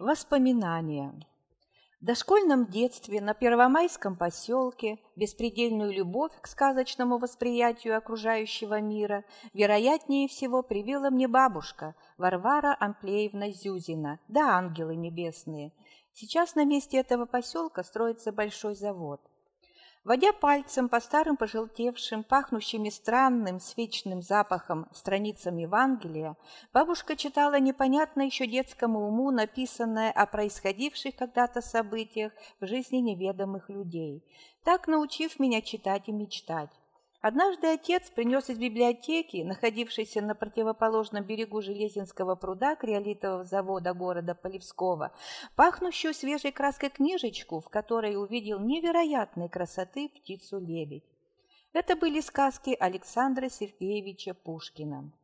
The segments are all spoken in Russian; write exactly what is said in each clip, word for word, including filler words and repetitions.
Воспоминания. В дошкольном детстве на Первомайском поселке беспредельную любовь к сказочному восприятию окружающего мира вероятнее всего привила мне бабушка Варвара Амплеевна Зюзина, да ангелы небесные. Сейчас на месте этого поселка строится большой завод. Водя пальцем по старым пожелтевшим, пахнущими странным свечным запахом страницам Евангелия, бабушка читала непонятно еще детскому уму написанное о происходивших когда-то событиях в жизни неведомых людей, так научив меня читать и мечтать. Однажды отец принес из библиотеки, находившейся на противоположном берегу Железинского пруда криолитового завода города Полевского, пахнущую свежей краской книжечку, в которой увидел невероятной красоты птицу-лебедь. Это были сказки Александра Сергеевича Пушкина.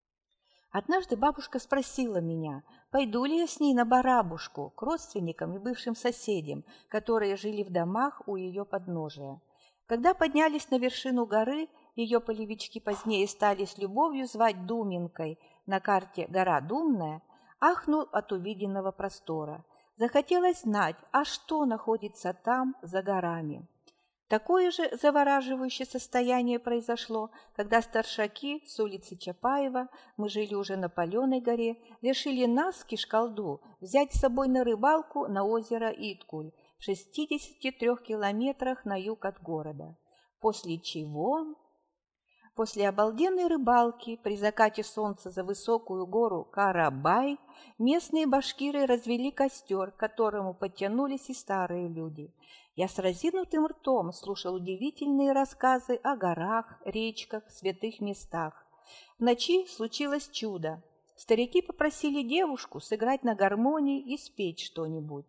Однажды бабушка спросила меня, пойду ли я с ней на Барабушку, к родственникам и бывшим соседям, которые жили в домах у ее подножия. Когда поднялись на вершину горы, ее полевички позднее стали с любовью звать Думинкой, на карте гора Думная, ахнул от увиденного простора. Захотелось знать, а что находится там, за горами. Такое же завораживающее состояние произошло, когда старшаки с улицы Чапаева, мы жили уже на Паленой горе, решили нас, Кишкалду, взять с собой на рыбалку на озеро Иткуль, в шестидесяти трёх километрах на юг от города. После чего, после обалденной рыбалки при закате солнца за высокую гору Карабай, местные башкиры развели костер, к которому подтянулись и старые люди. Я с разинутым ртом слушал удивительные рассказы о горах, речках, святых местах. В ночи случилось чудо. Старики попросили девушку сыграть на гармонии и спеть что-нибудь.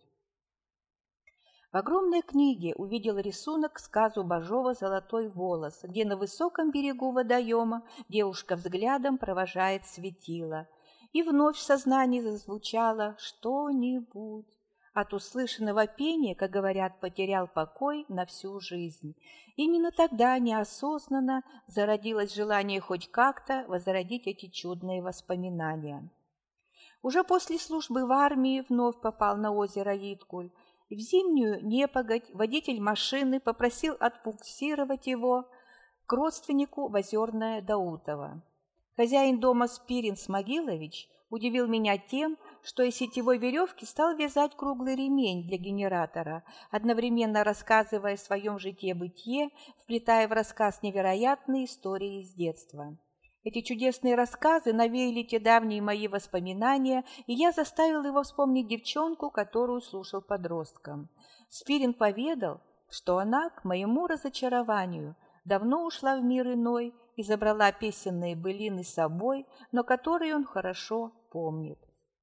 В огромной книге увидел рисунок к сказу Бажова «Золотой волос», где на высоком берегу водоема девушка взглядом провожает светило. И вновь в сознании зазвучало что-нибудь. От услышанного пения, как говорят, потерял покой на всю жизнь. Именно тогда неосознанно зародилось желание хоть как-то возродить эти чудные воспоминания. Уже после службы в армии вновь попал на озеро Иткуль. В зимнюю непогодь водитель машины попросил отбуксировать его к родственнику в Озерное Даутово. Хозяин дома Спирин Смогилович удивил меня тем, что из сетевой веревки стал вязать круглый ремень для генератора, одновременно рассказывая о своем житье-бытие, вплетая в рассказ невероятные истории из детства. Эти чудесные рассказы навеяли те давние мои воспоминания, и я заставил его вспомнить девчонку, которую слушал подростком. Спирин поведал, что она, к моему разочарованию, давно ушла в мир иной и забрала песенные былины с собой, но которые он хорошо помнит.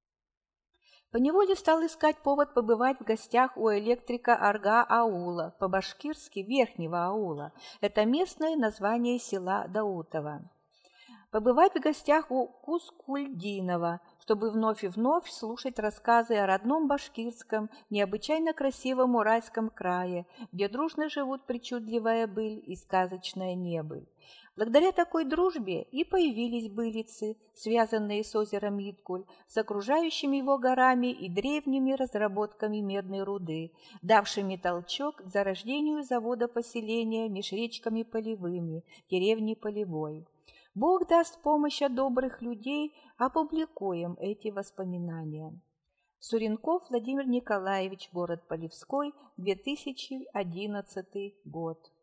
Поневоле стал искать повод побывать в гостях у электрика Арга аула, по-башкирски Верхнего аула. Это местное название села Даутово. Побывать в гостях у Кускульдинова, чтобы вновь и вновь слушать рассказы о родном башкирском, необычайно красивом Уральском крае, где дружно живут причудливая быль и сказочная небыль. Благодаря такой дружбе и появились былицы, связанные с озером Иткуль, с окружающими его горами и древними разработками медной руды, давшими толчок к зарождению завода-поселения меж речками Полевыми, деревни Полевой. Бог даст помощь от добрых людей, опубликуем эти воспоминания. Суренков Владимир Николаевич, город Полевской, две тысячи одиннадцатый год.